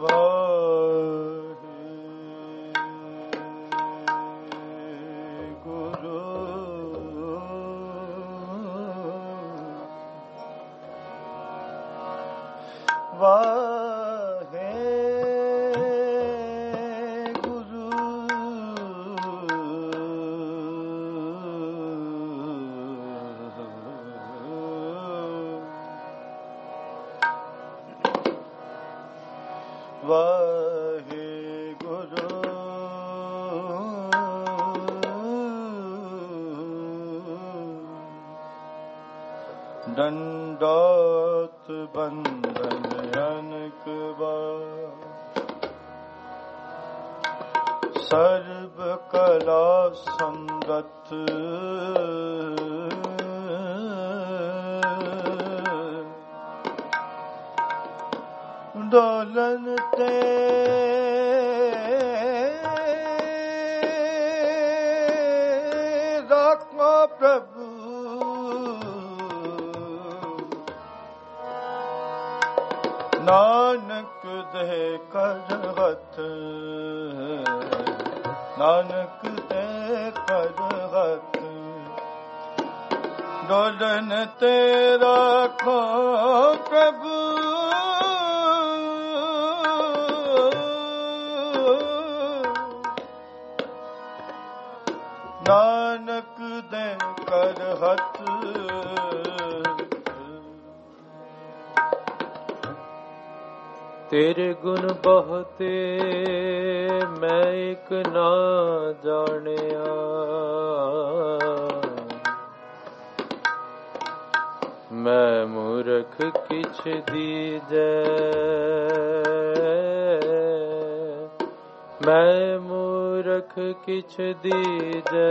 दंडोत बंधन अनक बार सर्व कला संगत डोलन ते राखो प्रभु नानक दे कर हथ नानक दे कर हथ डोलन तेरा खो प्रभु नानक दे कर हथ तेरे गुण बहुते मैं एक ना जानिया मैं मूर्ख किछ दीजै मैं मूर्ख किछ दीजै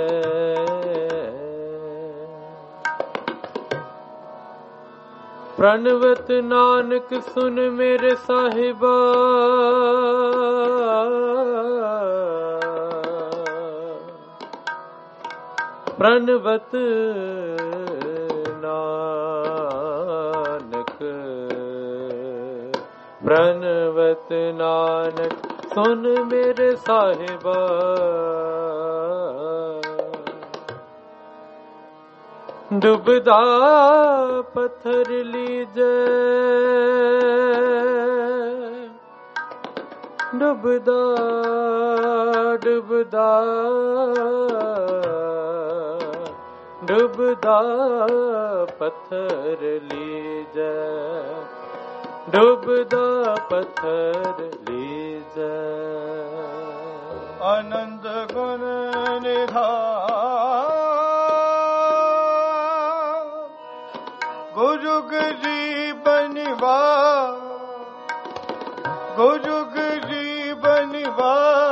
प्रणवत नानक सुन मेरे साहिबा प्रणवत नानक प्रणवत नानक सुन मेरे साहिबा डुबदा पत्थर लीजे डुबदा डुबदा डुबदा पत्थर लीजे डुबदा पत्थर लीजे आनंद गुण निधान गुरु गरीबनिवा गुरु गरीबनिवा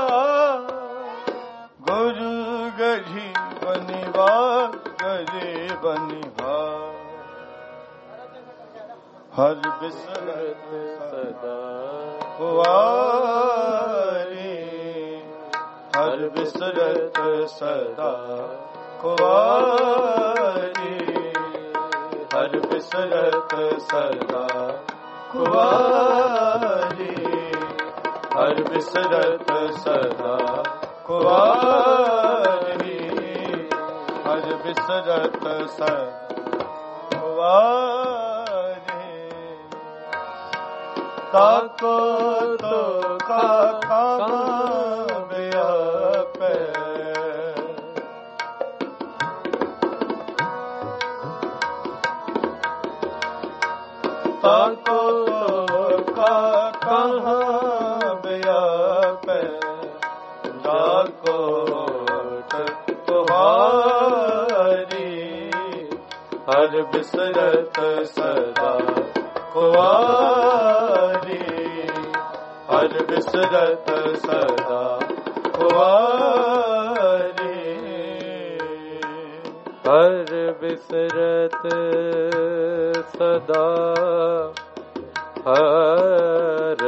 गुरु गरीबनिवा गरीबनिवा हर बिसरत सदा कुवारी हर बिसरत सदा कुवारी हर बिसरत सदा कुवारी हर बिसरत सदा कुवारी हर बिसरत सदा कुवारी ताको तो काका व्यापे ताको का कहाँ व्यापे ताको तुम्हारी हर बिसरत सदा कुवारी हर बिसरत सदा कुवारी हर बिसरत सदा हर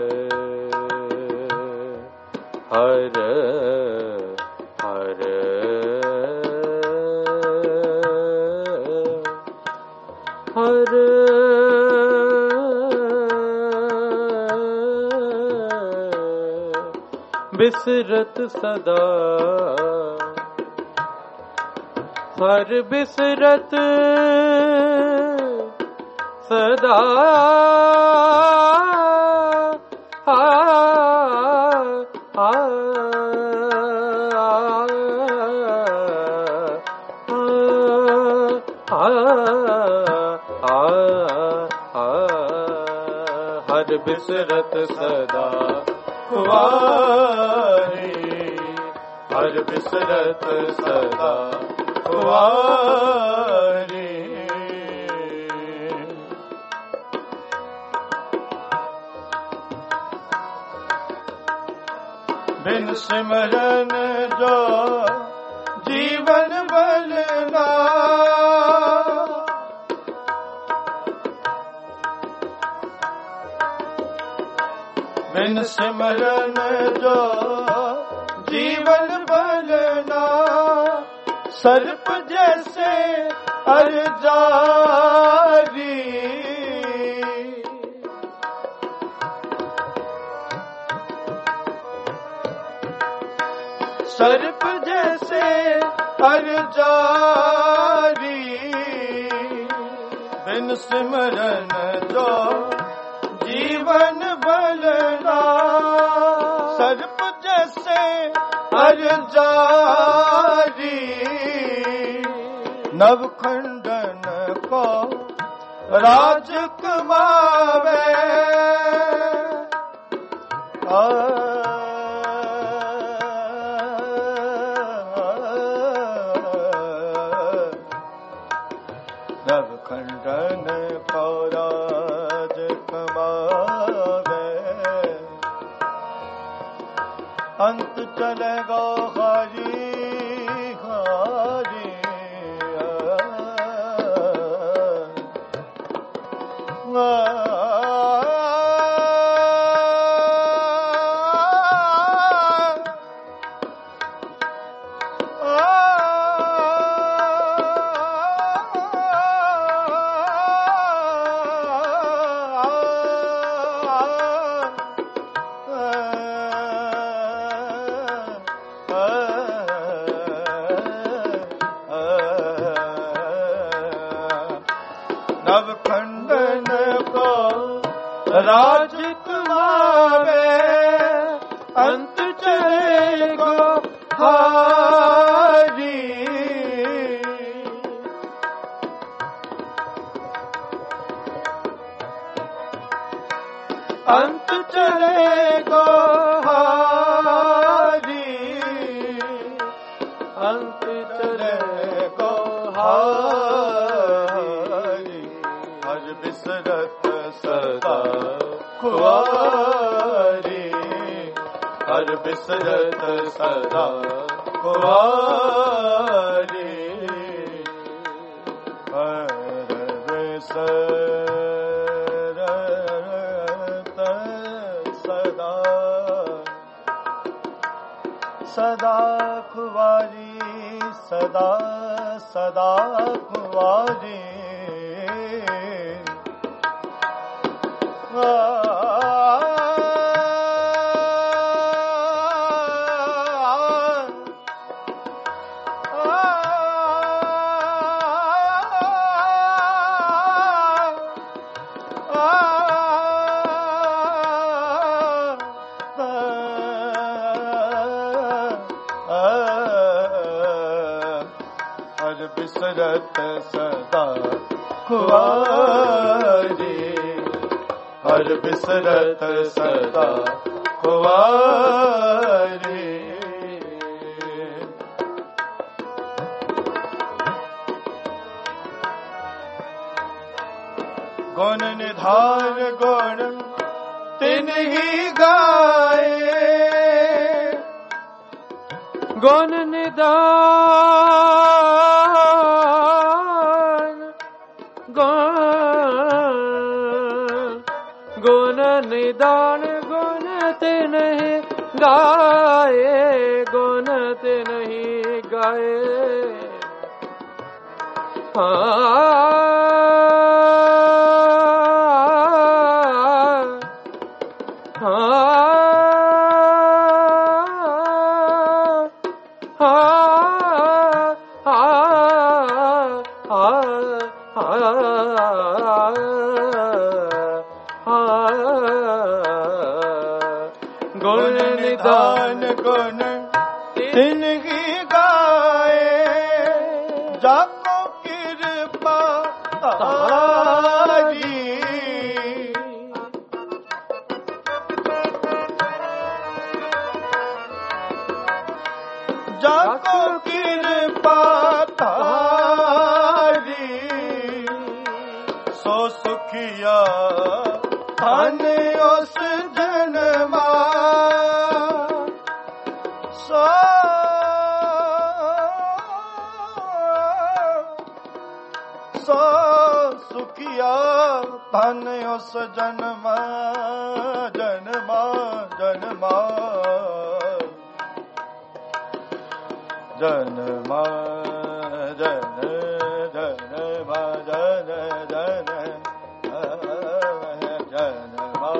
हर हर हर बिसरत सदा हर बिसरत सदा हर बिसरत सदा कुंवारी हर बिसरत सदा कुंवारी बिन सिमरन जो जीवन बलना बिन सिमरन जो जीवन बलना सर्प जैसे अरजारी सर्प जैसे अरजारी बिन सिमरन जो जीवन बलना सर्प जैसे अरजारी नवखंडन को राज कमावे नवखंडन को राज कमावे अंत चलेगा हरी हरी नवखंडन को राज कमावे अंत चलेगा हारी अंत चलेगा हारी अंत चलेगा हारी हर बिसरत सदा कुंवारी हर बिसरत सदा कुंवारी हर बिसरत सदा सदा कुंवारी सदा सदा कुंवारी हर बिसरत सदा कुंवारी हर बिसरत सदा कुंवारी गुण निधान गुण तिन ही गाए गुण निधान गुण निदान गुण ते नहीं गाए गुण ते नहीं गाए गुण निधान गुण तिनहि गाए, जाको कृपा तारी। जाको कृपा तारी, सो सुखिया धन उस जन्मा। सो सुखिया धन उस जन्मा, जन्मा जन्मा जन्मा जन जन्मा जन जन जन्मा।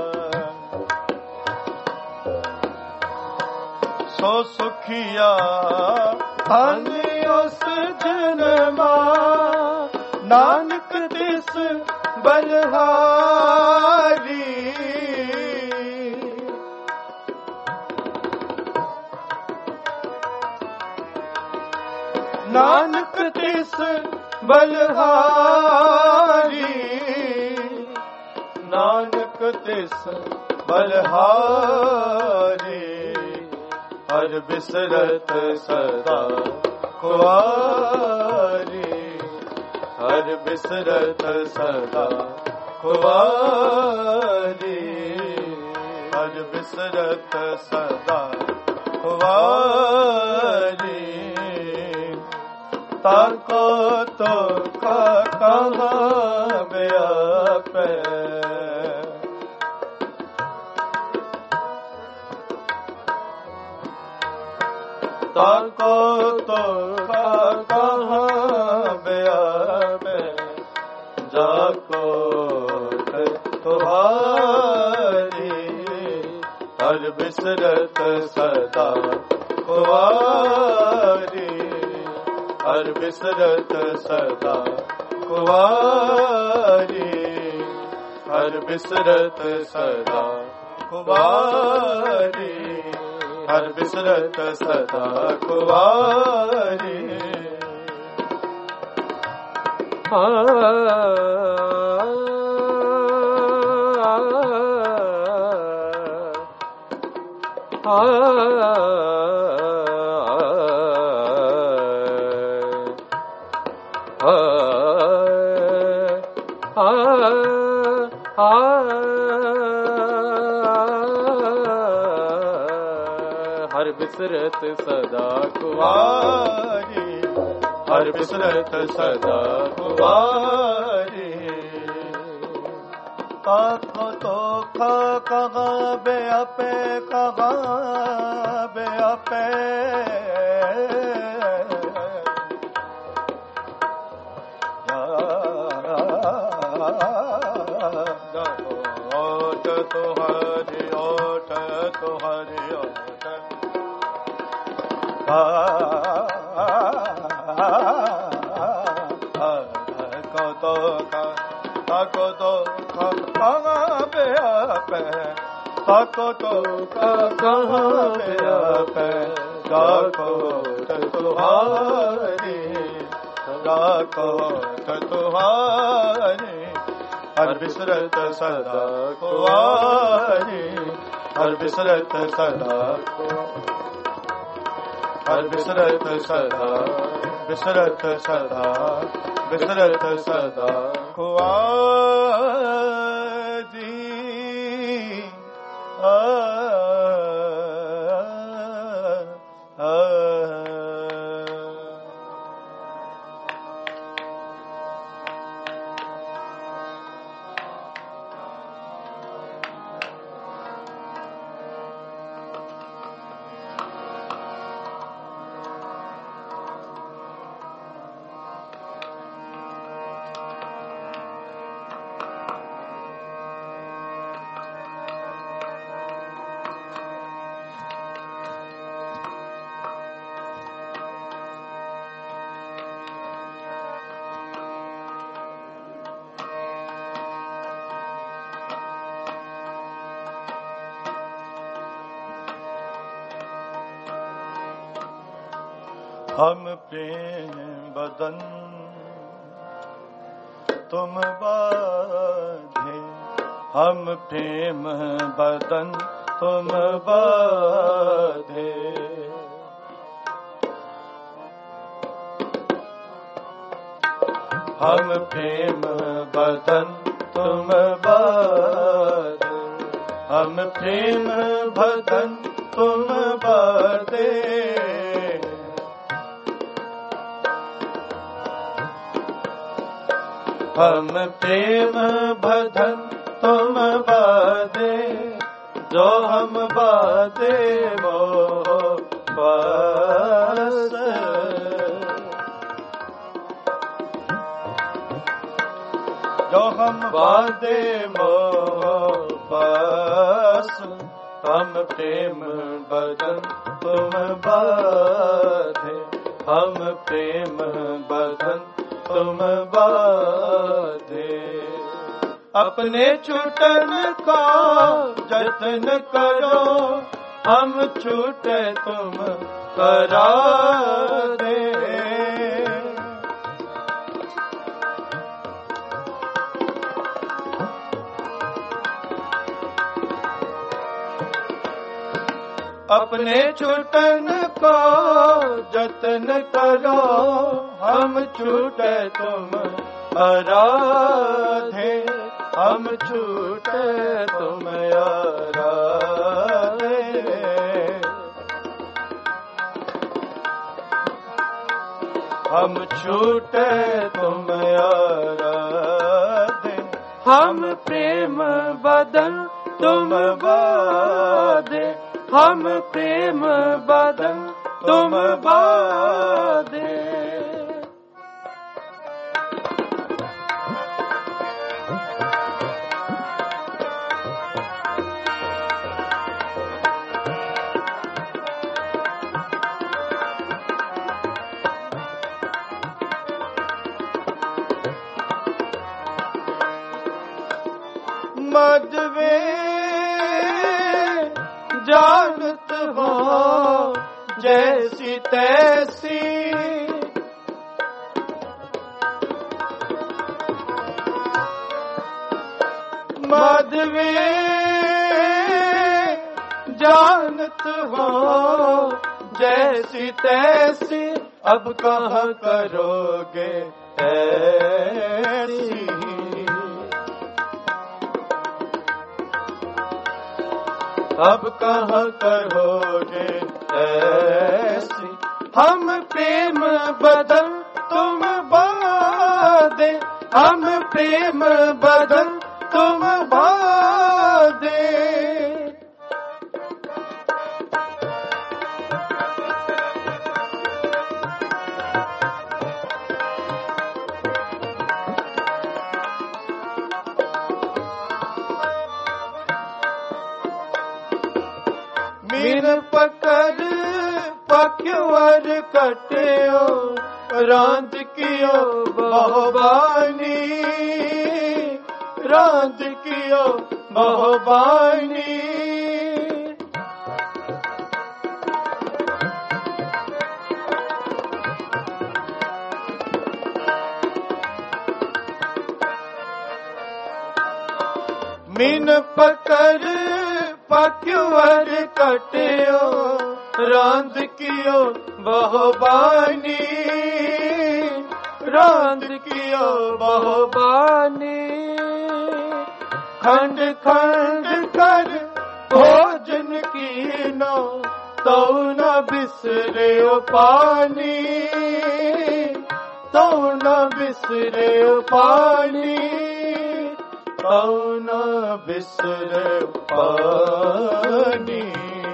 सो सुखिया धन उस जन्मा, नानक तिस बलहारी। नानक तिस बलहारी, नानक तिस बलहारी। हर बिसरत सदा खुआरी, हर बिसरत सदा खुआरी, हर बिसरत सदा खुआरी। ताको तो कहाँ व्यापे, ताको तो कहाँ व्यापे, जाको तुम्हारी। हर बिसरत सदा खुआरी, हर बिसरत सदा खुआरी, हर बिसरत सदा खुआरी, हर बिसरत सदा खुआरी। हर बिसरत सदा कुवारी, हर बिसरत सदा कुवारी। ताको तो कहाँ व्यापे, कहाँ व्यापे, ओट तुहरी ओट, तुहरी ओट। ताको तो कहाँ व्यापे, ताको तो कहाँ व्यापे, जाको तुम्हारी, जाको तुम्हारी। हर बिसरत सदा कुवारी, हर बिसरत सदा, हर बिसरत सदा, बिसरत सदा, बिसरत सदा कुवारी। हम प्रेम बदन तुम बाधे, हम प्रेम बदन तुम बाधे। हम प्रेम बदन तुम बाधे, हम प्रेम बदन तुम बाधे। हम प्रेम बंधन तुम बांधे, जो हम बांधे मोह पास। जो हम बांधे मोह पास, हम प्रेम बंधन तुम बांधे, हम प्रेम बंधन तुम बांधे। अपने छूटन का जतन करो, हम छूटे तुम करा दे। अपने छूटन को जतन करो, हम छूटे तुम आराधे, हम छूटे तुम आराधे। हम छूटे तुम आराधे, हम प्रेम बदन तुम बाधे, हम प्रेम बदन तुम बाधे। मदवे जानत हो जैसी तैसी, मदवे जानत हो जैसी तैसी, अब कहाँ करोगे ऐसी। अब कहाँ करोगे ऐसी, हम प्रेम बदन तुम बांधे, हम प्रेम बदन तुम बांधे। मीन पकड़ पक्यवर कटियो, रांद कियो बहुबानी, रांद कियो बहुबानी। मीन पकड़ पक्यवर कटियो, रांद कियो बहुबानी, रांद कियो बहुबानी। खंड खंड कर भोजन कीनो, तो न बिसरे पानी, तो न बिसरे पानी, तो न बिसरे पानी,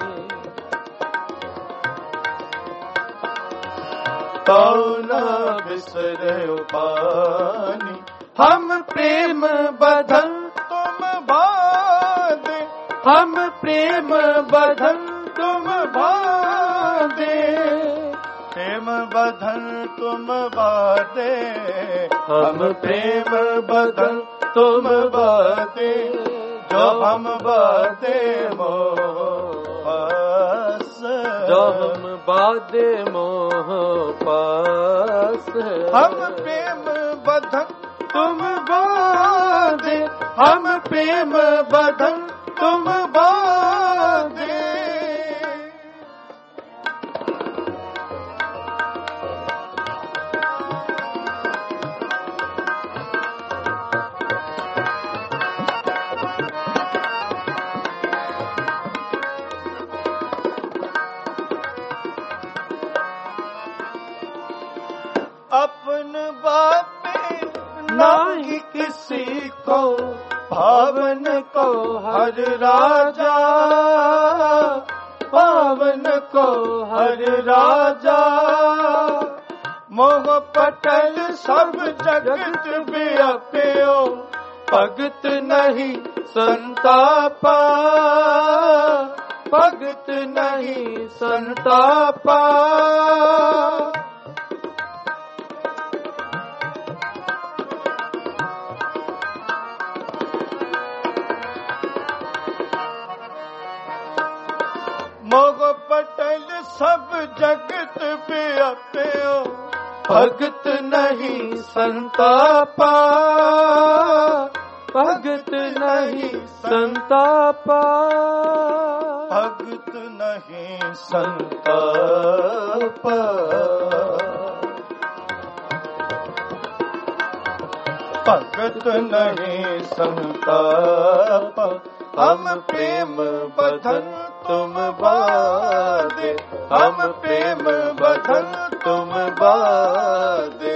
तो न बिसरे पानी। हम प्रेम बंधन तुम बांधे, हम प्रेम बंधन तुम बांधे, प्रेम बंधन तुम बांधे, हम प्रेम बंधन तुम बांधे, जो हम बांधे मोह पास। जो हम बाधे मोह पास, हम प्रेम बंधन तुम बांधे, हम प्रेम बंधन तुम बांधे। अपन बापे नाही किसी को, पावन को हर राजा, पावन को हर राजा। मोह पटल सब जगत व्याप्यो, भगत नहीं संतापा, भगत नहीं संतापा। मोह पटल सब जगत व्याप्यो, भगत नहीं संतापा, भगत नहीं संतापा, भगत नहीं संतापा। भगत नहीं संतापा। हम प्रेम बंधन तुम बांधे, हम प्रेम बंधन तुम बांधे।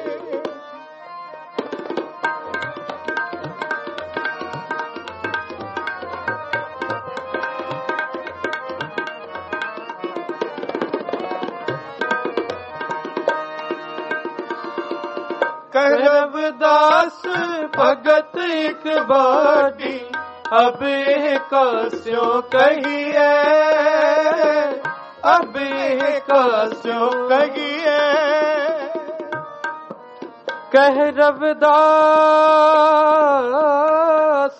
कह रविदास भगत एक बाटी, अब कास्यों कहिए, अब कास्यों कहिए। कह रविदास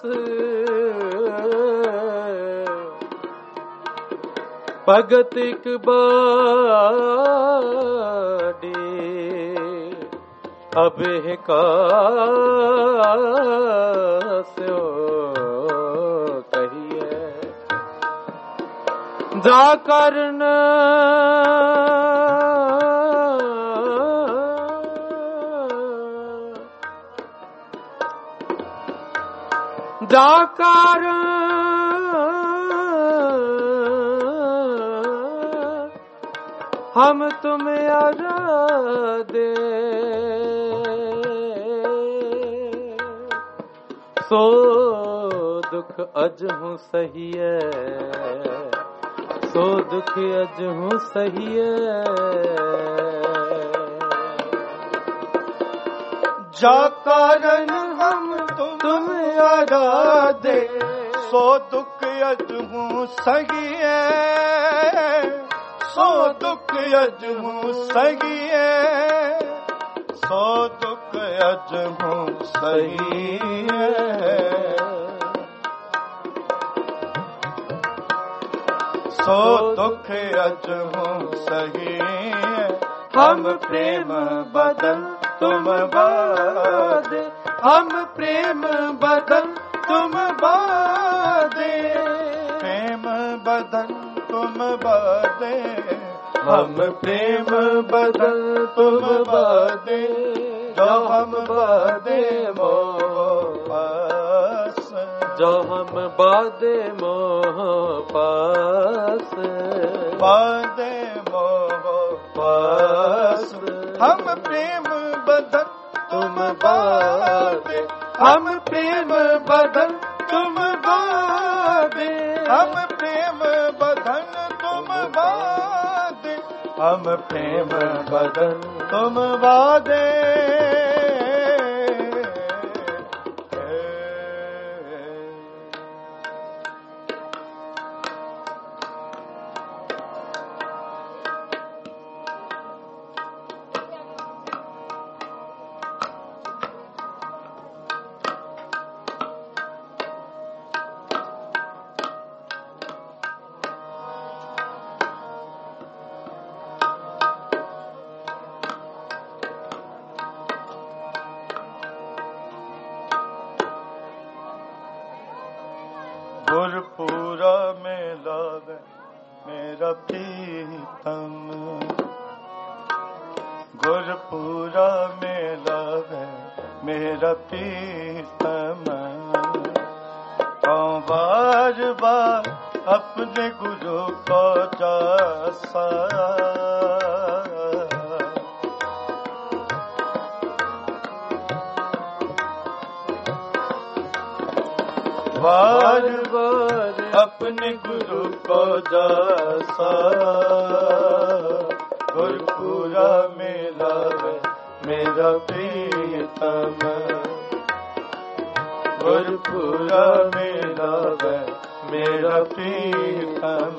भगत एक बाटी, अब कास्यों जा करन जा करन हम तुम्हें आराधे, सो दुख अजहूँ सही है, सो दुख अजहूँ सही है। जा कारण हम तुम आराधे, सो दुख अजहूँ सही है, सो दुख अजहूँ सही है, सो दुख अजहूँ सही है। सो दुख अजहूँ सही है। हम प्रेम बदन तुम बांधे, हम प्रेम बदन तुम बांधे, प्रेम बदन तुम बांधे, हम प्रेम बदन तुम बांधे। जो हम बांधे मोह पास, जो हम बांधे मोह पास, बांधे मोह पास। हम प्रेम बदन तुम बांधे, हम प्रेम बदन तुम बांधे, हम प्रेम बदन तुम बांधे, हम प्रेम बदन तुम बांधे। गुरपुरा में लावे मेरा प्रीतम, गुरपुरा में लावे मेरा प्रीतम। बार बार अपने गुरु को जासा, बार बार अपने गुरु को जासा, गुरपुरा में लावे मेरा प्रीतम, गुरपुरा में लावे मेरा प्रीतम।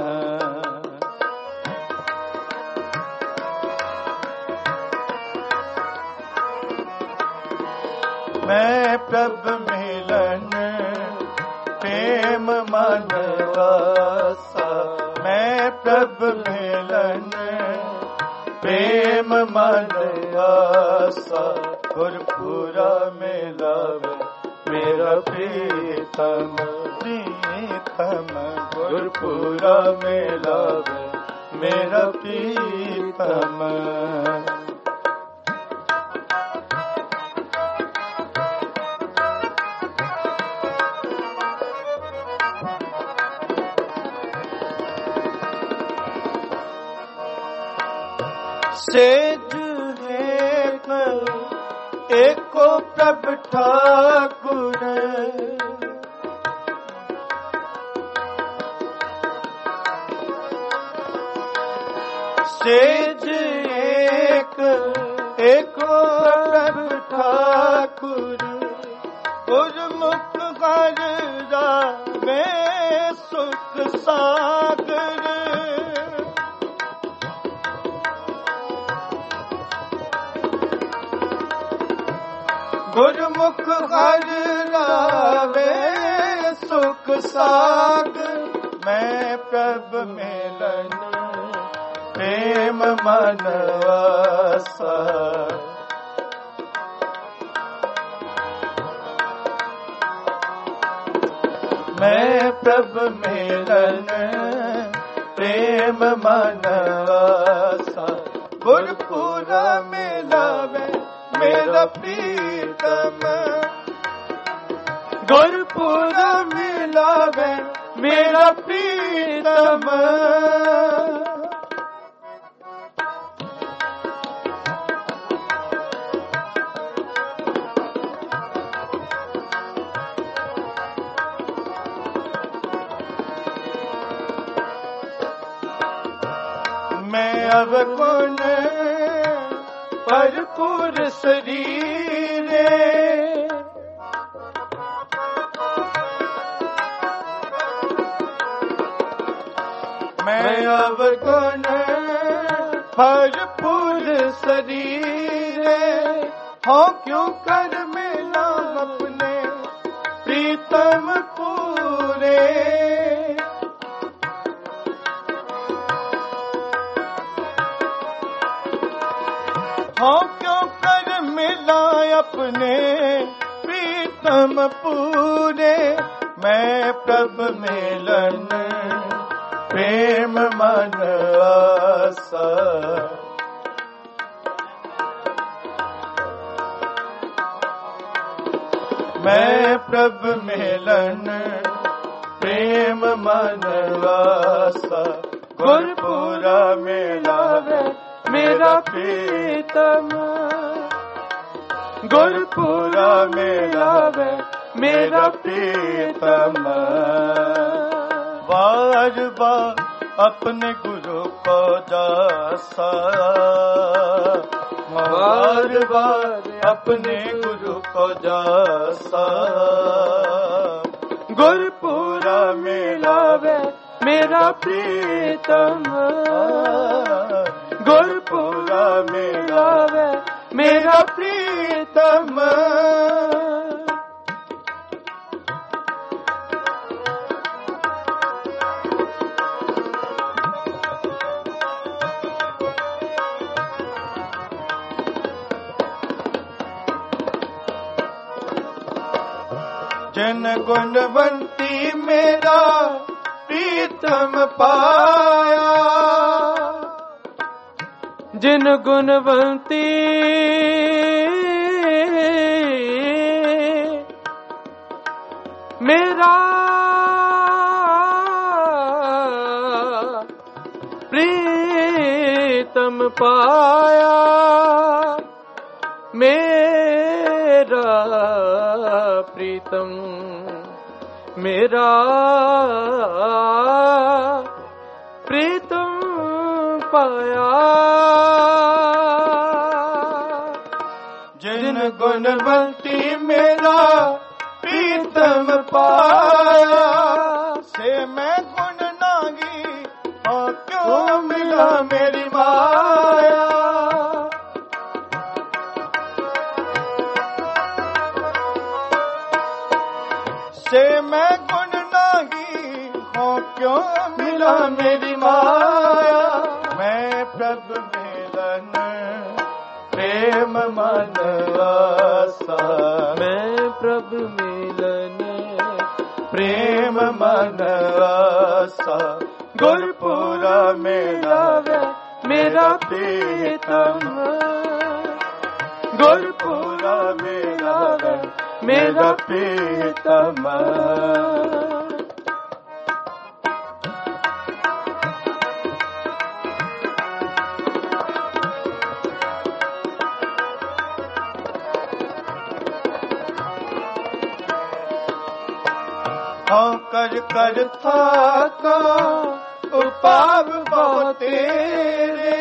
मैं प्रभ मिलन प्रेम मन वासा, मैं प्रभ मिलन प्रेम मन वासा, गुरपुरा में लावे मेरा प्रीतम, प्रीतम गुरपुरा में लावे मेरा प्रीतम। सेज है एको प्रभ ठाकुर, सेज एको प्रभ ठाकुर, गुरमुख हर रावे सुख सागर, गुरमुख हर रावे सुख सागर। मैं प्रभ मिलन प्रेम मन वासा, मैं प्रभ मिलन प्रेम मन वासा, गुरपुरा में लावे मेरा प्रीतम, गुरपुरा में लावे मेरा प्रीतम। मैं अब गुण भरपूर शरीरे, मैं अब गुण भरपूर शरीरे, हो क्यों कर मिला अपने प्रीतम पूरे, हो क्यों कर मिला अपने प्रीतम पूरे। मैं प्रभ मिलन प्रेम मन आसा, मैं प्रभ मिलन प्रेम मन आसा, गुरपुरा में लावे मेरा प्रीतम, गुरपुरा में लावे मेरा प्रीतम। बार बार अपने गुरु को जासा, बार बार अपने गुरु को जासा, गुरपुरा में लावे मेरा प्रीतम, गुरपुरा में लावे मेरा प्रीतम। जिन गुणवंती बंटी मेरा प्रीतम पाया। जिन गुणवंती मेरा प्रीतम पाया, मेरा प्रीतम, मेरा प्रीतम पाया। जिन गुणवंती मेरा प्रीतम पाया, से मैं गुण नागी और क्यों मिला मेरी माया। से मैं गुण नागी हूँ क्यों मिला मेरी माया। मैं प्रभु मिलन प्रेम मन आसा, मैं प्रभु मिलन प्रेम मन आसा। गुरपुरा मेरा मेरा प्रीतम, गुरपुरा मेरा प्रीतम। हाँ कर कर था उपाव बहुत तेरे।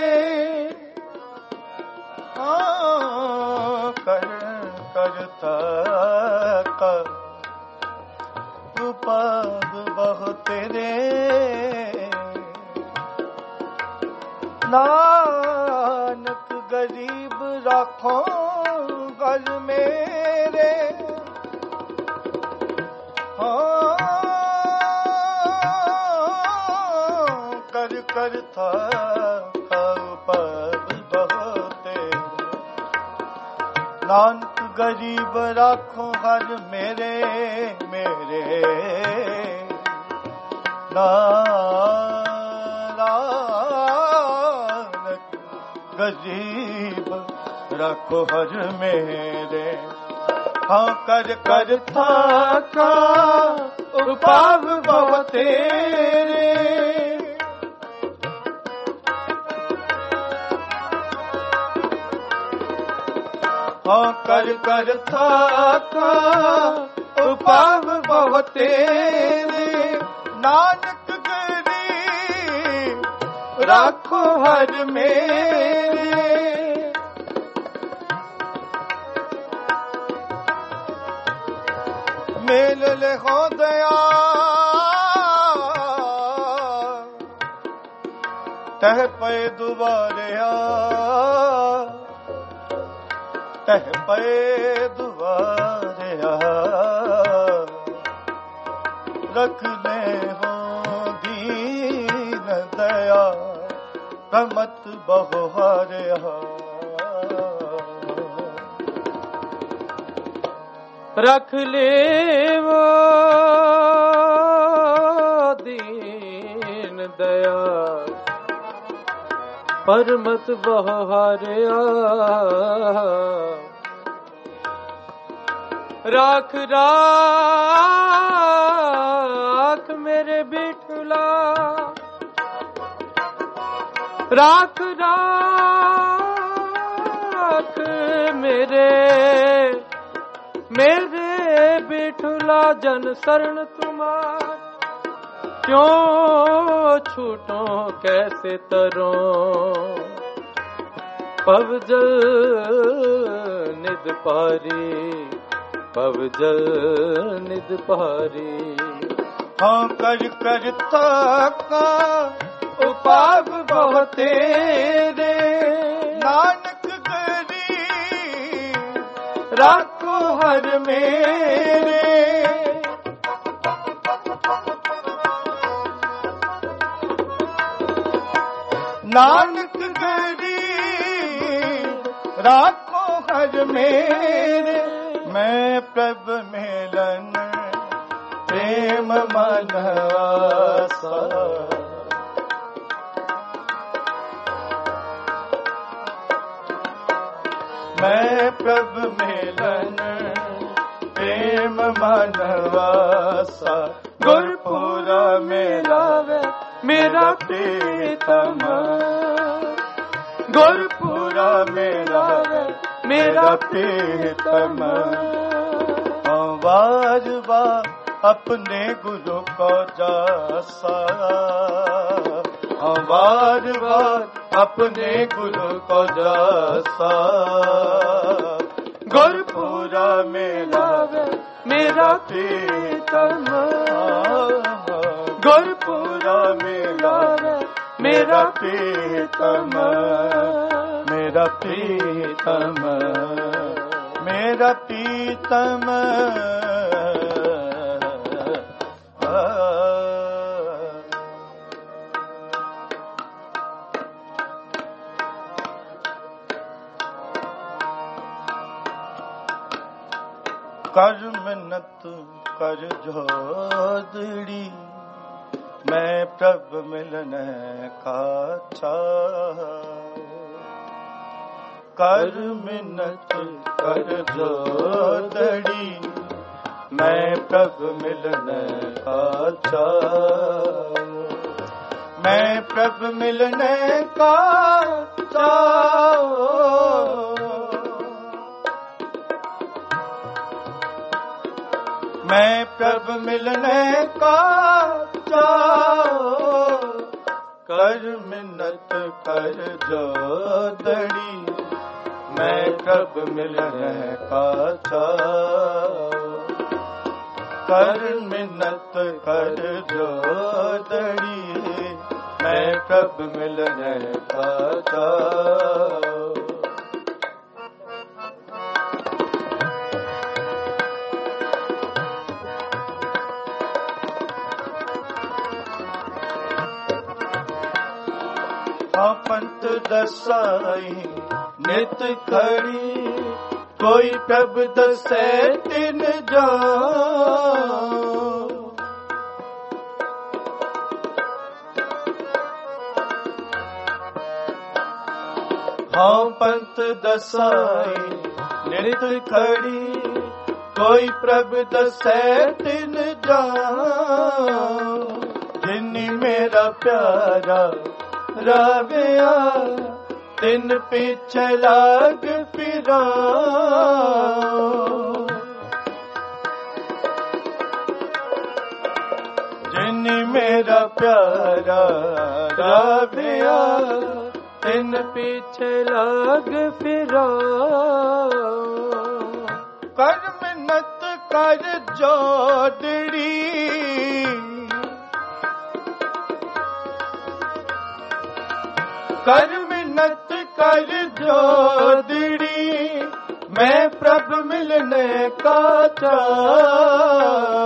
हाँ कर कर था उपाव बहुत तेरे। नानक गरीब राखो घर मेरे। हाँ कर कर था उपाव बहुत। नानक गरीब राखो हर मेरे मेरे। नानक गरीब राखो हर मेरे। हाँ कर कर था उपाव बहुत तेरे। हाँ कर कर था उपाव बहुत तेरे। नानक गरीब राखो हर मेरे। मेल ले हो दया तह पे दुबारे तह पे दुबारे रख ले हो दीन दया रमत बहुहारे। रख ले वो दीन दया पर मत बहारिया। राख राख मेरे बिठला, राख राख मेरे बिठला जन शरण तुम्हार। क्यों छूटो कैसे तरो पवजल निद पारी, पवजल निद पारी। हाँ कर करता का उपाव बहुत तेरे। नानक गरीब राखो हर मेरे। नानक गरीब राखो हर मेरे। मैं प्रभ मिलन प्रेम मनवासा। मैं प्रभु मिलन प्रेम मनवासा। गुरपुरा मेरा वे मेरा प्रीतम, गुरपुरा मेरा वे मेरा प्रीतम। बार बार अपने गुरु को जासा, बार बार अपने गुरु को जासा। गुरपुरा मेरा वे मेरा प्रीतम, गुरपुरा मेरा वे मेरा प्रीतम, मेरा प्रीतम, मेरा प्रीतम। कर मिन्नत कर जोदड़ी, मैं प्रभु मिलने का चाह। कर मिन्नत कर जोदड़ी, मैं प्रभु मिलने का चाह। मैं प्रभु मिलने का चाह। मैं प्रभु मिलने का चाह। कर मिन्नत कर जोदड़ी, मैं प्रभु मिलने का चाह। कर मिन्नत कर जोदड़ी, मैं प्रभु मिलने का चाह। पंत दसाई नित खड़ी, कोई प्रभु दसे तिन जाओ। हाँ पंत दसाई नित खड़ी, कोई प्रभु दसे तिन जाओ। जिन्नी मेरा प्यारा राविया, तिन पीछे लाग फिरा। जिन्नी मेरा प्यारा राविया, तिन पीछे लाग फिरा। कर मिन्नत कर जोदड़ी, कर मिन्नत कर जोदड़ी, मैं प्रभु मिलने का चाह।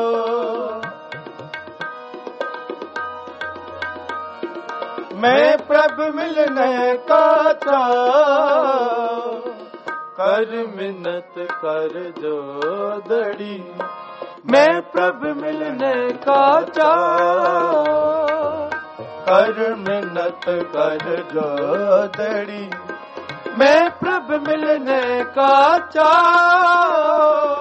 मैं प्रभु मिलने का चाह। कर मिन्नत कर जोदड़ी, मैं प्रभु मिलने का चाह। कर मिन्नत कर जोदड़ी, मैं प्रभु मिलने का चाह।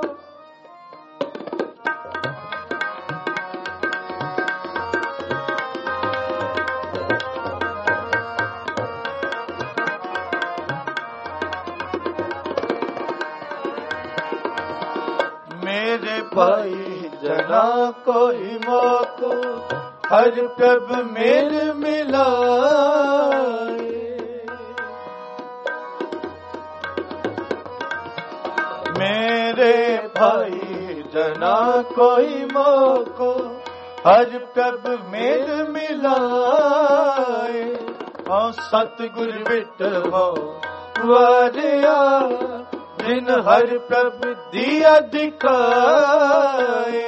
मेरे भाई जना कोई मौको, हर प्रभु मेल मिलाए। मेरे भाई जना कोई मौको, हर प्रभु मेल मिलाए। और सतगुर बिटवा वारिया, जिन हर प्रभु दिया दिखाए।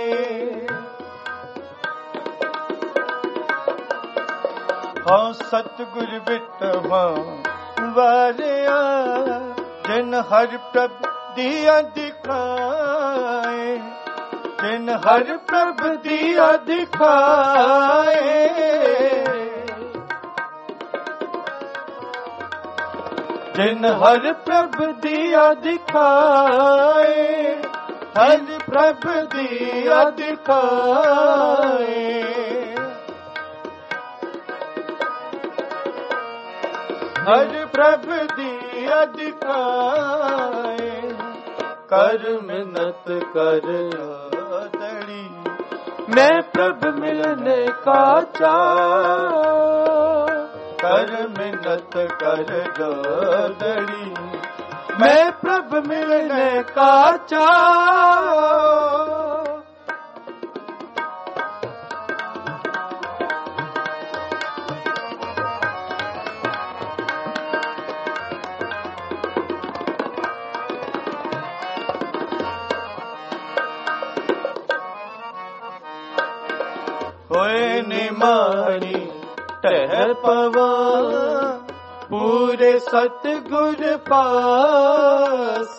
हाँ सतगुर बिटवा वारिया, जिन हर प्रभु दिया दिखाए। जिन हर प्रभ दिया दिखाए, जिन हर प्रभ दिया दिखाए, हर प्रभ दिया दिखाए। हर प्रभ दिया दिखाए, कर मिन्नत कर जोदड़ी, मैं प्रभ मिलने का चाह, कर मिन्नत कर जोदड़ी, मैं प्रभ मिलने का चाह। होए निमानी टह पवा, पूरे सतगुर पास।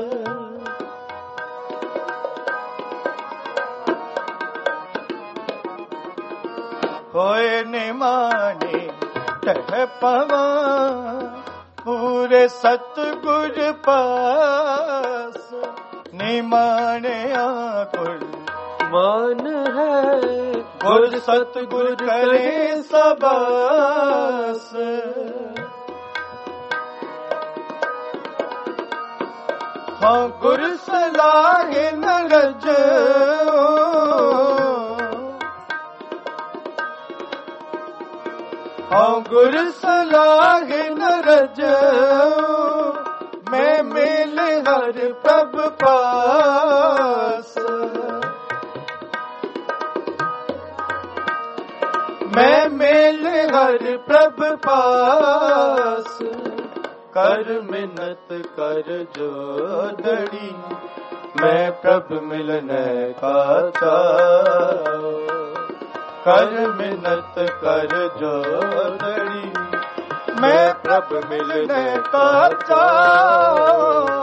होए निमानी टह पवा, पूरे सतगुर पास। निमाने गुर मान है, गुर सतगुर करे सबास। हाँ गुर सलाहे न रज, हाँ गुर सलाहे न रज, मैं मेल हर प्रभ पास। मैं मेल हर प्रभ पास। कर मिन्नत कर जोदड़ी, मैं प्रभ मिलने का चाह। कर मिन्नत कर जोदड़ी, मैं प्रभ मिलने का चाह।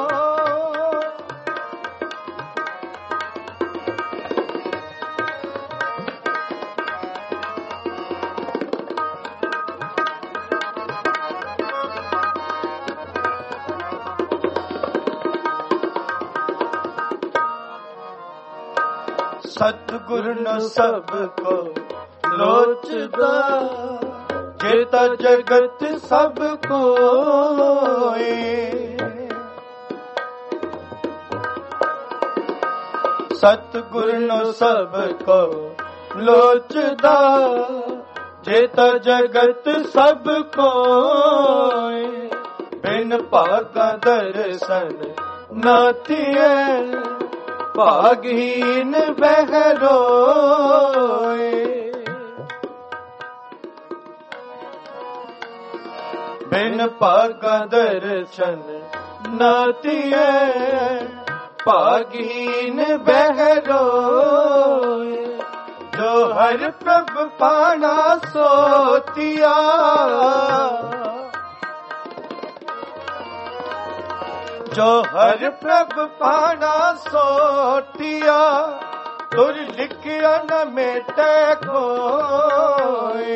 सतगुर न सबको लोचदा, जेता जगत सब कोय। सतगुर न सबको लोचदा, जेता जगत सब कोय। बिन भागा दर्शन नाथिए, भागहीन बहरोए। बिन भागा दर्शन नाथिए, भागहीन बहरोए। जो हर प्रभ पाना सोतिया, जो हर प्रभ पाना सोटिया, तुर लिखिया न मेटे कोय।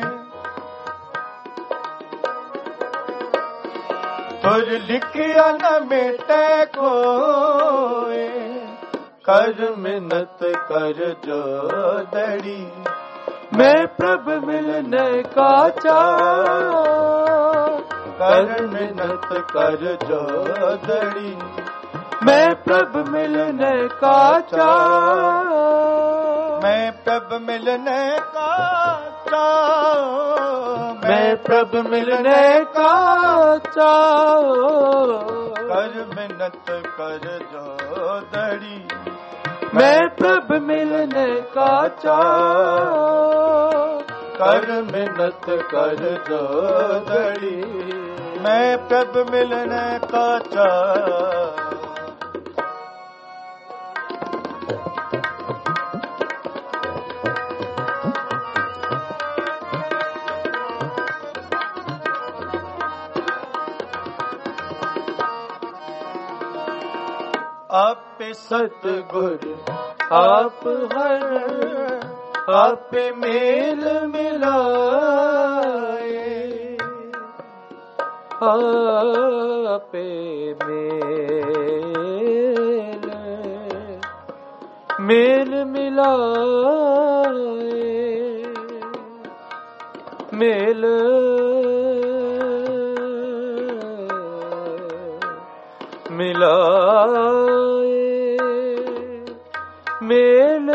तुर लिखिया न मेटे कोय। कर मिन्नत कर जोदड़ी, मैं प्रभ मिलने का चाह। कर मिन्नत कर जोदड़ी, मैं प्रभ मिलने का चाह। मैं प्रभ मिलने का चाह। मैं प्रभ मिलने का चाह। कर मिन्नत कर जोदड़ी, मैं प्रभ मिलने का चाह। कर मिन्नत कर जोदड़ी, मैं प्रभ मिलने का चाह। आपे सतगुर आप हर आपे मेल मिलाए, आपे मेल मिलाए, मेल मिलाए, मेल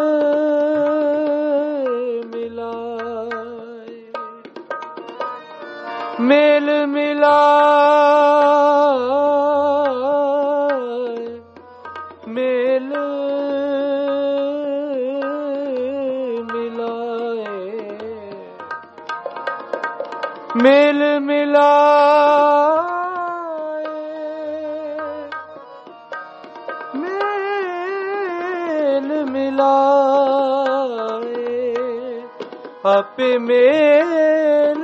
मिलाए, मेल मिलाए, मेल मिलाए, मेल मिलाए, मेल मिलाए, आपे मेल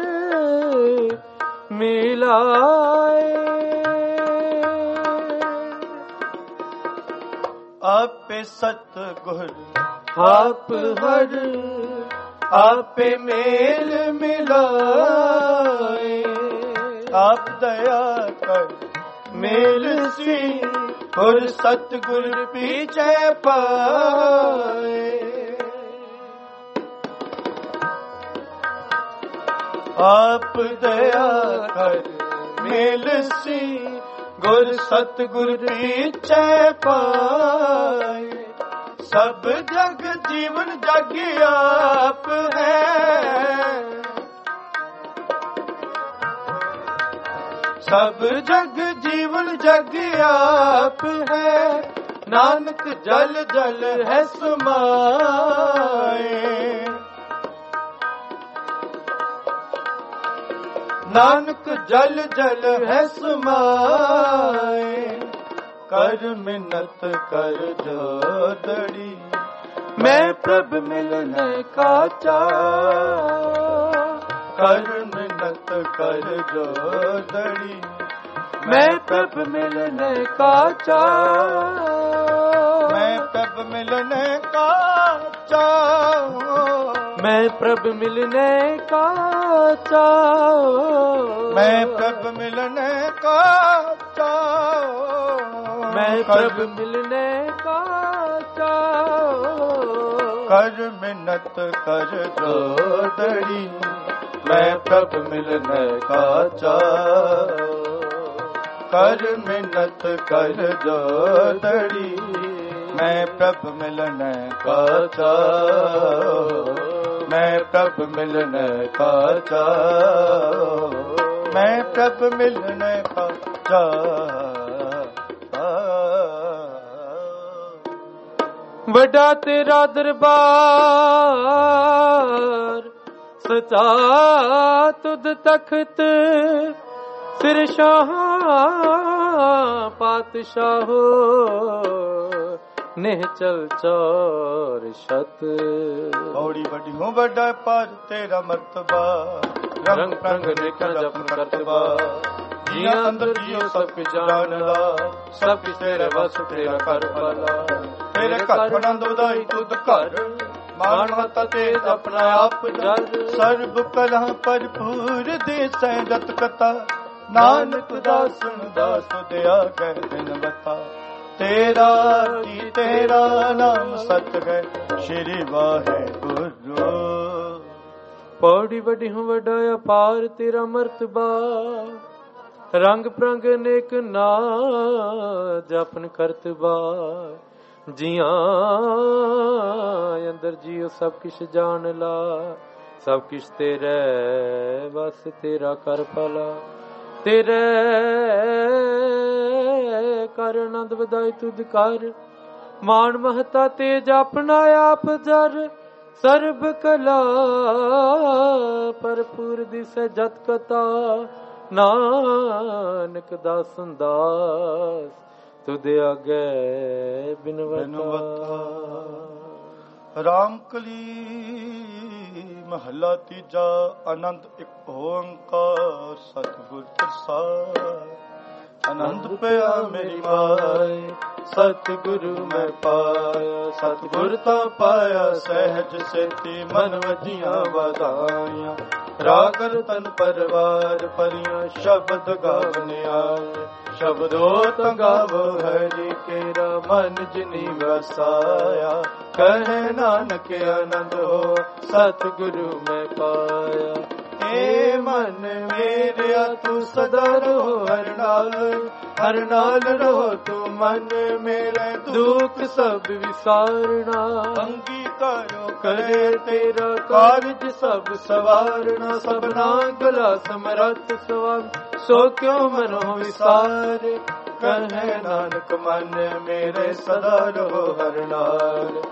मिलाए, आपे सतगुर आप हर आपे मेल मिलाए, आप दया कर मेल सी और सतगुर पीछे पाए। आप दया कर मेल सी गुर सतगुर पीछे पाए। सब जग जीवन जग आप है, सब जग जीवन जग आप है। नानक जल जल है समाए, नानक जल जल है समाए। कर मिन्नत कर जोदड़ी, मैं प्रभ मिलने का चाह, कर मिन्नत कर जोदड़ी, मैं प्रभ मिलने का चाह, मैं प्रभ मिलने का चाह, मैं प्रभ मिलने का चाह, मैं प्रभ मिलने का चाह, मैं प्रभ मिलने का चाह। कर मिन्नत कर जोदड़ी, मैं प्रभ मिलने का चाह, कर मिन्नत कर जोदड़ी, मैं प्रभ मिलने का चाह, मैं प्रभ मिलने का चाह, मैं प्रभ मिलने का चाह। बड़ा तेरा दरबार सचा तुद तख्त, सिर शाह पातशाहो निहचल चौर शत। बड़ी बड़ी हूँ बड़ा पर तेरा मर्तबा, रंग रंग निकल जपन करतबा। जिया अंदर जियो सब कुछ जानला, सब कुछ तेरे बस तेरा कर भला। तेरे घर पनंद उदाई तुद कर, मान मता तेज अपना आप जर। सर्ब कला भरपूर देसै दत कथा, नानक दासन दास दया कह दिन बता। तेरा जी तेरा नाम सत है, श्री वाहेगुरु। पौड़ी बड़ी हूँ बड़ा अपार तेरा मर्तबा, रंग प्रंग नेक ना जपन करतबा। जिया अंदर जियो सब किश जान ला, सब किश तेरे बस तेरा कर भला। तेरे कर आनंद वधाई तुद कर, मान महता तेज अपना आप जर। सर्ब कला भरपूर दिसै जत कथा, नानक दासन दास तुद आगे बिनवता। राम कली महला तीजा, आनंद एक ओंकार सतगुर प्रसाद। आनंद पिया मेरी माय, ਸਤਿਗੁਰੂ ਮੈਂ ਪਾਇਆ। ਸਤਿਗੁਰ ਤਾਂ ਪਾਇਆ ਸਹਿਜ ਸੇਤੀ, ਮਨ ਵਜੀਆਂ ਵਧਾਈਆਂ। ਰਾਗਰ ਤਨ ਪਰਵਾਰ ਪਰੀਆਂ, ਸ਼ਬਦ ਗਾਵਨਿਆ। ਸ਼ਬਦੋ ਤਾਂ ਗਾਵੋ ਹਰੀ ਕੇਰਾ, ਮਨ ਜਿਨੀ ਵਸਾਇਆ। ਕਹੇ ਨਾਨਕ ਆਨੰਦ ਹੋ, ਸਤਿਗੁਰੂ ਮੈਂ ਪਾਇਆ। ਏ ਮਨ ਮੇਰਿਆ ਤੂੰ ਸਦਾ ਰਹੋ ਹਰ ਨਾਲ, ਹਰ ਨਾਲ ਰਹੋ ਤੂੰ ਮਨ ਮੇਰੇ। ਦੁਖ ਸਭ ਵਿਸਾਰਣਾ, ਅੰਗੀਕਾਰੋ ਕਰੇ ਤੇਰਾ ਕਾਰਜ ਸਭ ਸਵਾਰਣਾ। ਸਭਨਾ ਗਲਾ ਸਮਰੱਥ ਸਵਾਰ, ਸੋ ਕਿਉ ਮਨੋ ਵਿਸਾਰੇ। ਕਹੇ ਨਾਨਕ ਮਨ ਮੇਰੇ ਸਦਾ ਰਹੋ ਹਰ ਨਾਲ।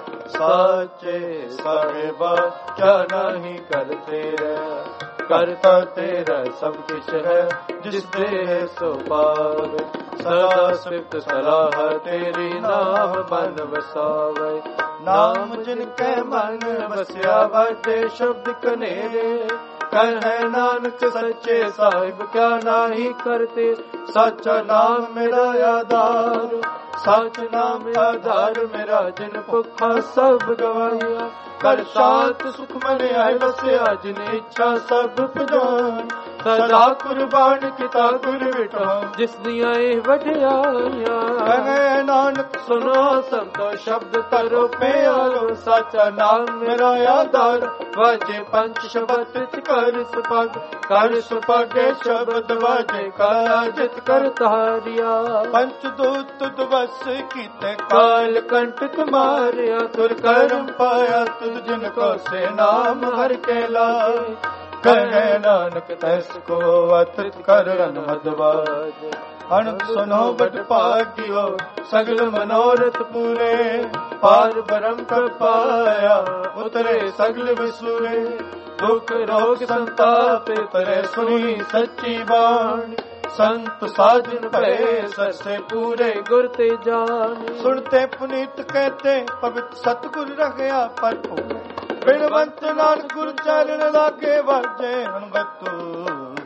ਸਾਚੇ ਸਾਹਿਬਾ ਕਿਆ ਨਹੀਂ ਕਰ ਤੇਰਾ, ਕਰਤਾ ਤੇਰਾ ਸਭ ਕੁਛ ਹੈ, ਜਿਸ ਦੇ ਸੋ ਪਾਵੇ। ਸਦਾ ਸਿਫਤ ਸਲਾਹ ਤੇਰੀ, ਨਾਮ ਮਨ ਵਸਾਵੇ। ਨਾਮ ਜਿਨ ਕੈ ਮਨ ਵਸਿਆ, ਵਾਜੇ ਸ਼ਬਦ ਕਨੇਰੇ। ਕਹੈ ਨਾਨਕ ਸੱਚੇ ਸਾਹਿਬ ਕਿਆ ਨਾਹੀ ਕਰਤੇ। ਸੱਚਾ ਨਾਮ ਮੇਰਾ ਆਧਾਰ, ਸੱਚ ਨਾਮ ਆਧਾਰ ਮੇਰਾ। ਜਿਨ ਭੁੱਖਾ ਸਭ ਗਵਾਇਆ, ਕਰ ਸ਼ਾਂਤ ਸੁਖ ਮਨ ਆਏ ਵਸਿਆ। ਜਿਨ ਇੱਛਾ ਸਭ ਪੁਜਾਨ, ਸਦਾ ਕੁਰਬਾਨ ਕੀਤਾ ਗੁਰ ਵਿਟੋ। ਜਿਸ ਦੀਆਂ ਇਹ ਵਡਿਆਈਆਂ, ਕਹੈ ਨਾਨਕ ਸੁਨੋ ਸੰਤੋ ਸ਼ਬਦ ਤਰੋ ਪਿਆਰੋ। ਸਾਚਾ ਨਾਮ ਮੇਰਾ ਆਧਾਰ, ਵਾਜੇ ਪੰਜ ਸ਼ਬਦ ਚ ਕਰ ਸੁਭਾਗ। ਕਰ ਸੁਭਾਗੇ ਸ਼ਬਦ ਵਾਜੇ, ਕਾਲਾ ਜਿਤ ਕਰ ਤਾਰਿਆ। ਪੰਚ ਦੂਤ ਦਿਵਸ ਕੀਤੇ, ਕਾਲ ਕੰਟਕ ਮਾਰਿਆ। ਤੁਰ ਕਰਮ ਪਾਇਆ ਤੁਧ ਜਿਨ ਕੋ, ਸੇ ਨਾਮ ਹਰ ਕੇ ਲਾਏ। ਕਹੈ ਨਾਨਕ ਤੈਸ ਕੋ ਅਤਿਤ ਕਰ ਅਨਹਦਵਾਜ। ਅਣਖ ਸੁਨੋ ਬਟ ਭਾਗਿਓ, ਸਗਲ ਮਨੋਰਥ ਪੂਰੇ। ਪਾਰ ਬ੍ਰਹਮ ਕਾ ਪਾਇਆ, ਉਤਰੇ ਸਗਲ ਵਿਸੂਰੇ। ਦੁਖ ਰੋਗ ਸੰਤਾਪ ਤਰੇ, ਸੁਣੀ ਸੱਚੀ ਬਾਣੀ। ਸੰਤ ਸਾਜਨ ਭਏ ਸਰਸੇ ਪੂਰੇ, ਗੁਰ ਤੇ ਜਾਣੀ। ਸੁਣਤੇ ਪੁਨੀਤ ਕਹਤੇ, ਪਵਿੱਤ ਸਤਿਗੁਰ ਰਹਿਆ ਭਰਪੂਰ। ਬਿਨਵੰਤ ਨਾਨਕ ਗੁਰ ਚਰਨ ਲਾਗੇ, ਵਾਜੇ ਹਨਵਤੂ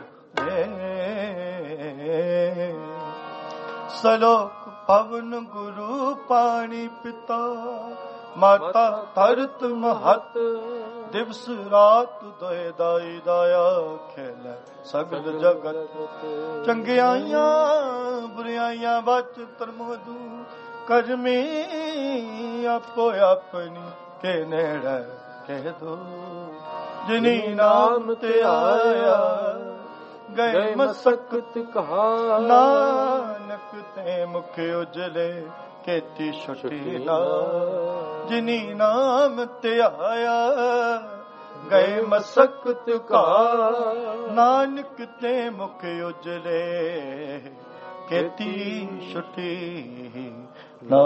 ਸਲੋਕ ਪਵਨ ਗੁਰੂ ਪਾਣੀ ਪਿਤਾ। ਮਾਤਾ ਧਰਤ ਮਹਤ, ਦਿਵਸ ਰਾਤ ਦੋਇ ਦਾਈ ਦਾਇਆ। ਖੇਲੇ ਸਗਲ ਜਗਤ, ਚੰਗਿਆਈਆਂ ਬੁਰਿਆਈਆਂ ਬਚ ਤਰਮੋਦੂ। ਕਰਮੀ ਆਪੋ ਆਪਣੀ ਕੇ ਨੇੜੇ ਕਹਿ ਦੋ। ਜਿਨੀ ਨਾਮ ਤੇ ਆਇਆ, ਗਏ ਮਸਕਤ ਕਹਾ। ਨਾਨਕ ਤੇ ਮੁਖ ਉਜਲੇ, ਕੀਤੀ ਛੁਟੀ ਨਾ। ਜਿਨੀ ਨਾਮ ਤੇ ਆਇਆ, ਗਏ ਮਸਕਤ ਕਹਾ। ਨਾਨਕ ਤੇ ਮੁਖ ਉਜਲੇ, ਕੀਤੀ ਛੁਟੀ ਨਾ।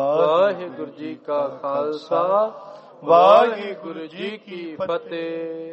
ਵਾਹਿਗੁਰੂ ਜੀ ਕਾ ਖਾਲਸਾ, ਵਾਹਿਗੁਰੂ ਜੀ ਕੀ ਫਤਿਹ।